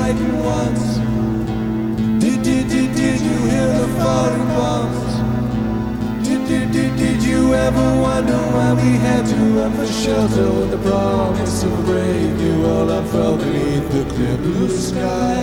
frightened ones? Did you hear the falling bombs? Did you ever wonder why we had to run for shelter with the promise of a brave new world unfurled beneath the clear blue sky?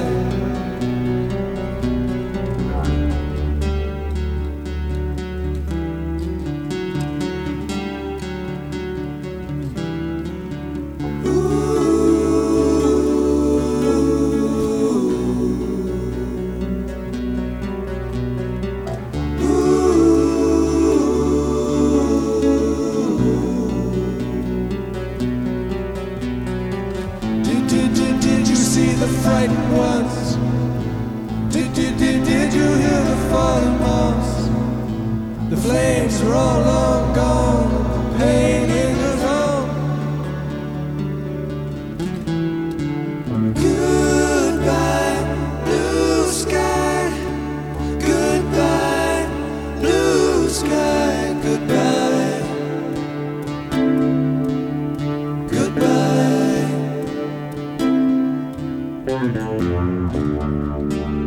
Did you see the frightened ones? Did you hear the falling bombs? The flames are all long gone, the pain lingers on. Goodbye, blue sky. Goodbye, blue sky. Goodbye. Goodbye.